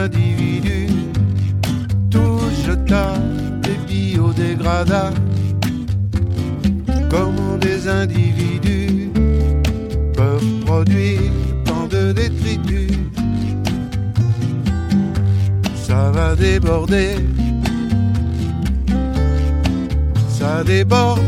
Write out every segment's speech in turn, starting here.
individus, tous jetables et biodégradables. Comment des individus peuvent produire tant de détritus? Ça va déborder, ça déborde.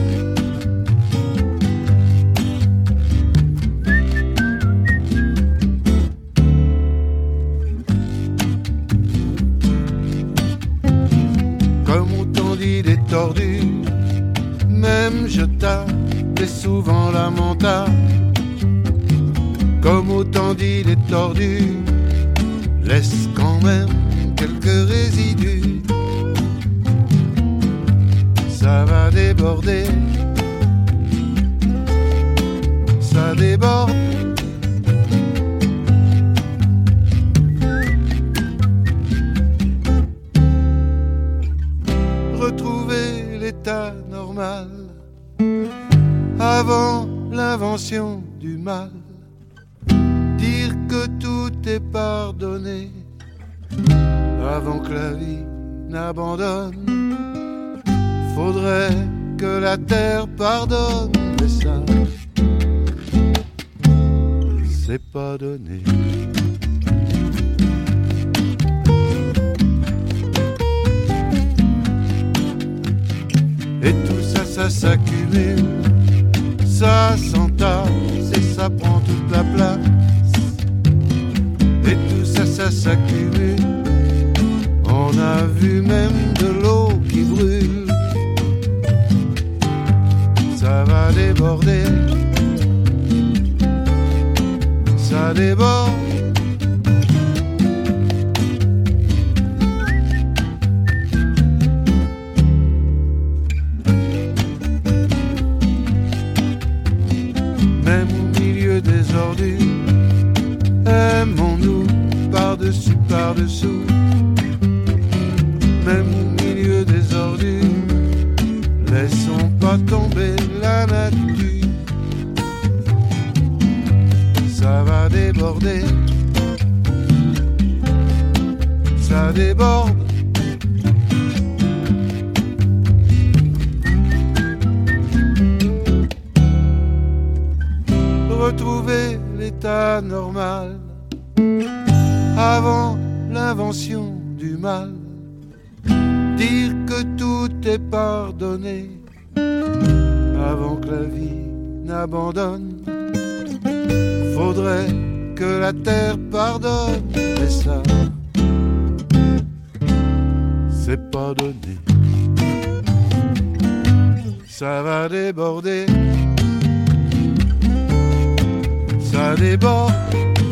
Comme autant dit les tordus, même jetable et souvent lamentable. Comme autant dit les tordus, laisse quand même quelques résidus. Ça va déborder, ça déborde. Retrouver l'état normal avant l'invention du mal. Dire que tout est pardonné avant que la vie n'abandonne. Faudrait que la terre pardonne, mais ça, c'est pas donné. Et tout ça, ça s'accumule, ça s'entasse et ça prend toute la place. Et tout ça, ça s'accumule. On a vu même de l'eau qui brûle. Ça va déborder, ça déborde. Même au milieu des ordures, aimons-nous par-dessus, par-dessous. Même au milieu des ordures, laissons pas tomber la nature. Ça va déborder, ça déborde. Retrouver l'état normal avant l'invention du mal. Dire que tout est pardonné avant que la vie n'abandonne. Faudrait que la terre pardonne, mais ça, c'est pas donné. Ça va déborder, ça déborde.